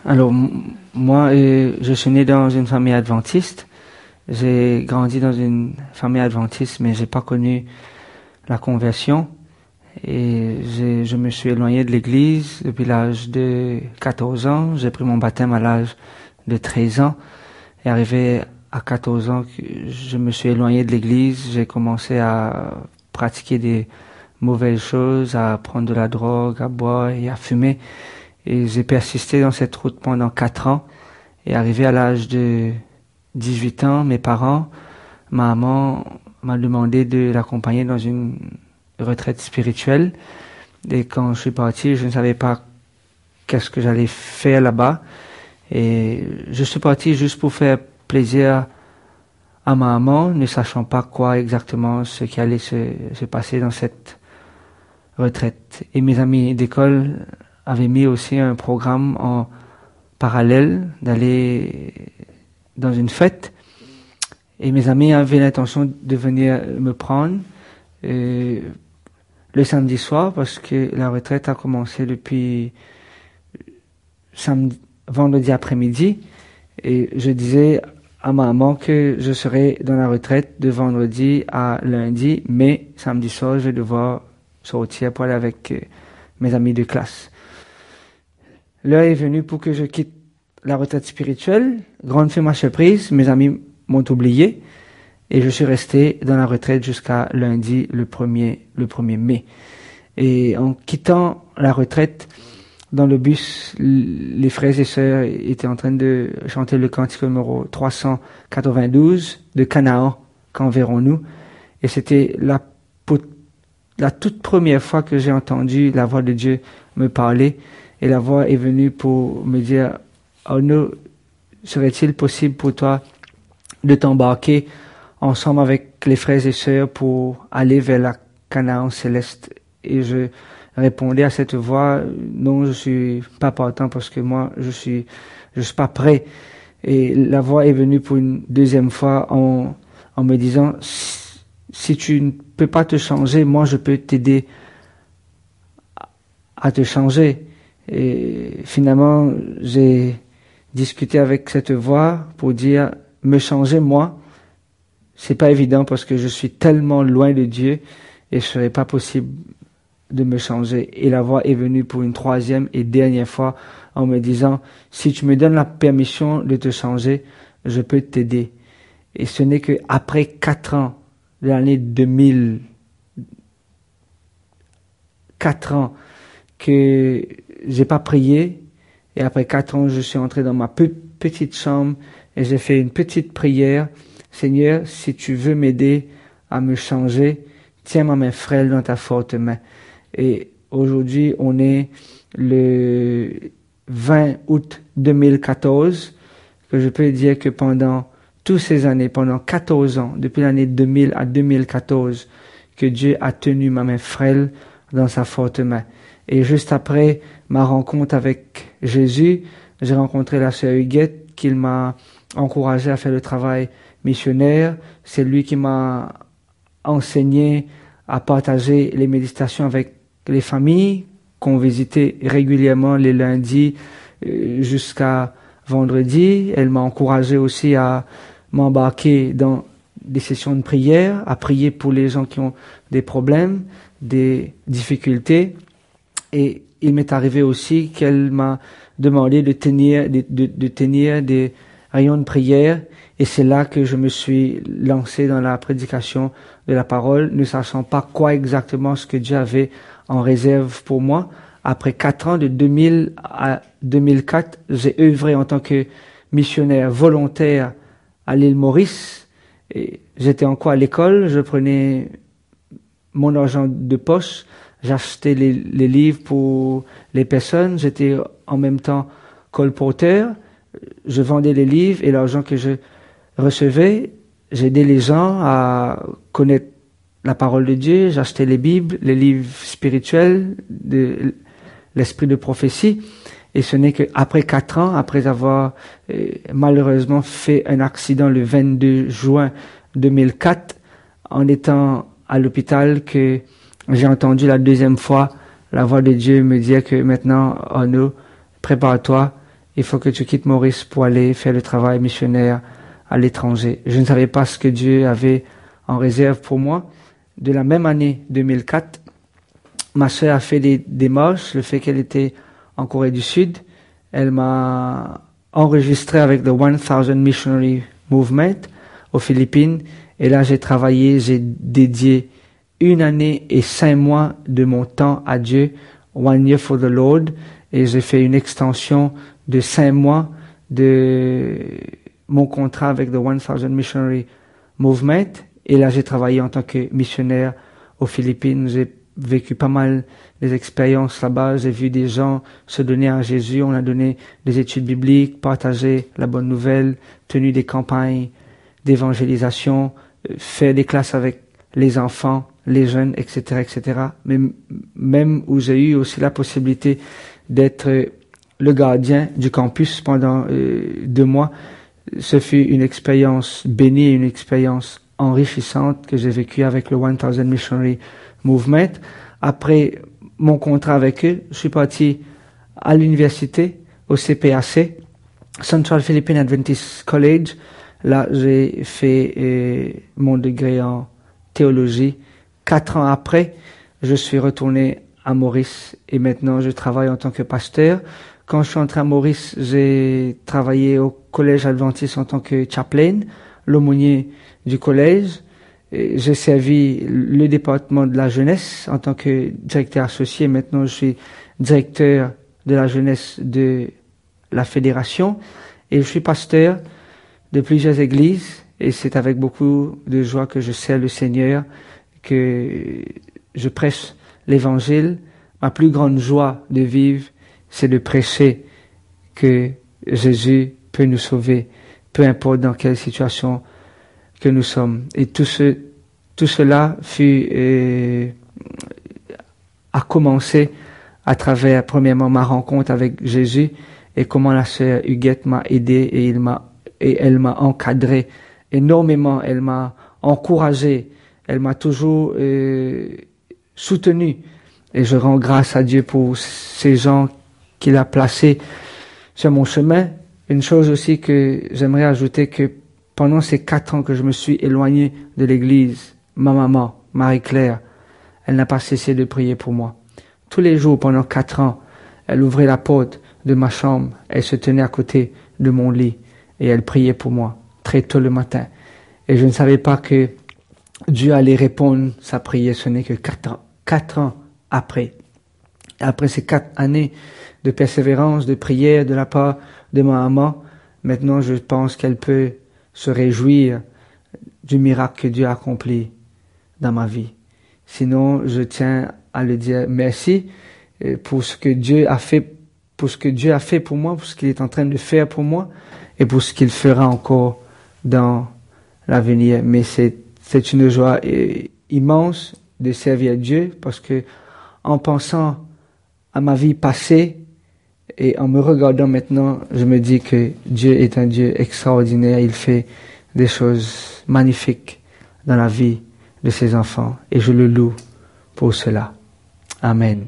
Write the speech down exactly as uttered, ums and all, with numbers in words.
Alors, m- moi, euh, je suis né dans une famille adventiste. J'ai grandi dans une famille adventiste, mais j'ai pas connu la conversion. Et j'ai- je me suis éloigné de l'église depuis l'âge de quatorze ans. J'ai pris mon baptême à l'âge de treize ans. Et arrivé à quatorze ans, que je me suis éloigné de l'église. J'ai commencé à pratiquer des mauvaises choses, à prendre de la drogue, à boire et à fumer. Et j'ai persisté dans cette route pendant quatre ans. Et arrivé à l'âge de dix-huit ans, mes parents, ma maman m'a demandé de l'accompagner dans une retraite spirituelle. Et quand je suis parti, je ne savais pas qu'est-ce que j'allais faire là-bas. Et je suis parti juste pour faire plaisir à ma maman, ne sachant pas quoi exactement ce qui allait se, se passer dans cette retraite. Et mes amis d'école avaient mis aussi un programme en parallèle d'aller dans une fête. Et mes amis avaient l'intention de venir me prendre euh, le samedi soir parce que la retraite a commencé depuis samedi, vendredi après-midi. Et je disais à ma maman que je serais dans la retraite de vendredi à lundi, mais samedi soir, je vais devoir sortir pour aller avec euh, mes amis de classe. L'heure est venue pour que je quitte la retraite spirituelle. Grande fut ma surprise, mes amis m'ont oublié et je suis resté dans la retraite jusqu'à lundi, le premier, le premier mai. Et en quittant la retraite, dans le bus, les frères et sœurs étaient en train de chanter le cantique numéro trois cent quatre-vingt-douze de Canaan, quand verrons-nous. Et c'était la, la toute première fois que j'ai entendu la voix de Dieu me parler. Et la voix est venue pour me dire, Arnaud, serait-il possible pour toi de t'embarquer ensemble avec les frères et sœurs pour aller vers la Canaan céleste? Et je répondais à cette voix, non, je suis pas partant parce que moi, je suis, je suis pas prêt. Et la voix est venue pour une deuxième fois en, en me disant, si, si tu ne peux pas te changer, moi, je peux t'aider à te changer. Et finalement, j'ai discuté avec cette voix pour dire, me changer moi, c'est pas évident parce que je suis tellement loin de Dieu et ce serait pas possible de me changer. Et la voix est venue pour une troisième et dernière fois en me disant, si tu me donnes la permission de te changer, je peux t'aider. Et ce n'est que après quatre ans de l'année deux mille, quatre ans que j'ai pas prié. Et après quatre ans, je suis entré dans ma pe- petite chambre et j'ai fait une petite prière. Seigneur, si tu veux m'aider à me changer, tiens ma main frêle dans ta forte main. Et aujourd'hui, on est le vingt août deux mille quatorze, que je peux dire que pendant toutes ces années, pendant quatorze ans, depuis l'année deux mille à deux mille quatorze, que Dieu a tenu ma main frêle dans sa forte main. Et juste après ma rencontre avec Jésus, j'ai rencontré la sœur Huguette, qui m'a encouragé à faire le travail missionnaire. C'est lui qui m'a enseigné à partager les méditations avec les familles qu'on visitait régulièrement les lundis euh, jusqu'à vendredi. Elle m'a encouragé aussi à m'embarquer dans des sessions de prière, à prier pour les gens qui ont des problèmes, des difficultés. Et il m'est arrivé aussi qu'elle m'a demandé de tenir, de, de, de tenir des rayons de prière. Et c'est là que je me suis lancé dans la prédication de la parole, ne sachant pas quoi exactement ce que Dieu avait en réserve pour moi. Après quatre ans, de deux mille à deux mille quatre, j'ai œuvré en tant que missionnaire volontaire à l'île Maurice. Et j'étais encore à l'école, je prenais mon argent de poche, j'achetais les, les livres pour les personnes, j'étais en même temps colporteur, je vendais les livres et l'argent que je recevais, j'aidais les gens à connaître la parole de Dieu, j'achetais les Bibles, les livres spirituels, de l'esprit de prophétie. Et ce n'est qu'après quatre ans, après avoir euh, malheureusement fait un accident le vingt-deux juin deux mille quatre, en étant à l'hôpital, que j'ai entendu la deuxième fois la voix de Dieu me dire que maintenant, Arnaud, prépare-toi il faut que tu quittes Maurice pour aller faire le travail missionnaire à l'étranger. Je ne savais pas ce que Dieu avait en réserve pour moi. De la même année deux mille quatre, ma sœur a fait des démarches, le fait qu'elle était en Corée du Sud. Elle m'a enregistré avec the one thousand Missionary Movement aux Philippines. Et là, j'ai travaillé, j'ai dédié une année et cinq mois de mon temps à Dieu, one year for the Lord. Et j'ai fait une extension de cinq mois de mon contrat avec the one thousand Missionary Movement. Et là, j'ai travaillé en tant que missionnaire aux Philippines. J'ai vécu pas mal des expériences là-bas. J'ai vu des gens se donner à Jésus. On a donné des études bibliques, partagé la bonne nouvelle, tenu des campagnes d'évangélisation, fait des classes avec les enfants, les jeunes, et cetera, et cetera. Mais même où j'ai eu aussi la possibilité d'être le gardien du campus pendant euh, deux mois, ce fut une expérience bénie, une expérience enrichissante que j'ai vécue avec le one thousand Missionary Movement. Après mon contrat avec eux, je suis parti à l'université, au C P A C, Central Philippine Adventist College. Là, j'ai fait euh, mon degré en théologie. Quatre ans après, je suis retourné à Maurice et maintenant je travaille en tant que pasteur. Quand je suis entré à Maurice, j'ai travaillé au collège adventiste en tant que chaplain, l'aumônier du collège. Et j'ai servi le département de la jeunesse en tant que directeur associé. Maintenant, je suis directeur de la jeunesse de la fédération et je suis pasteur de plusieurs églises et c'est avec beaucoup de joie que je sers le Seigneur, que je prêche l'évangile. Ma plus grande joie de vivre, c'est de prêcher que Jésus peut nous sauver, peu importe dans quelle situation que nous sommes. Et tout ce, tout cela fut, euh, a commencé à travers, premièrement, ma rencontre avec Jésus et comment la sœur Huguette m'a aidé et il m'a, et elle m'a encadré énormément, elle m'a encouragé, elle m'a toujours euh, soutenu. Et je rends grâce à Dieu pour ces gens qu'il a placés sur mon chemin. Une chose aussi que j'aimerais ajouter, que pendant ces quatre ans que je me suis éloigné de l'église, ma maman, Marie-Claire, elle n'a pas cessé de prier pour moi. Tous les jours, pendant quatre ans, elle ouvrait la porte de ma chambre, elle se tenait à côté de mon lit et elle priait pour moi, très tôt le matin. Et je ne savais pas que Dieu allait répondre sa prière, ce n'est que quatre ans, quatre ans après. Après ces quatre années de persévérance, de prière de la part de ma maman, maintenant je pense qu'elle peut se réjouir du miracle que Dieu a accompli dans ma vie. Sinon, je tiens à le dire merci pour ce que Dieu a fait, pour ce que Dieu a fait pour moi, pour ce qu'il est en train de faire pour moi et pour ce qu'il fera encore dans l'avenir. Mais c'est, c'est une joie immense de servir Dieu parce que en pensant à ma vie passée et en me regardant maintenant, je me dis que Dieu est un Dieu extraordinaire. Il fait des choses magnifiques dans la vie de ses enfants et je le loue pour cela. Amen.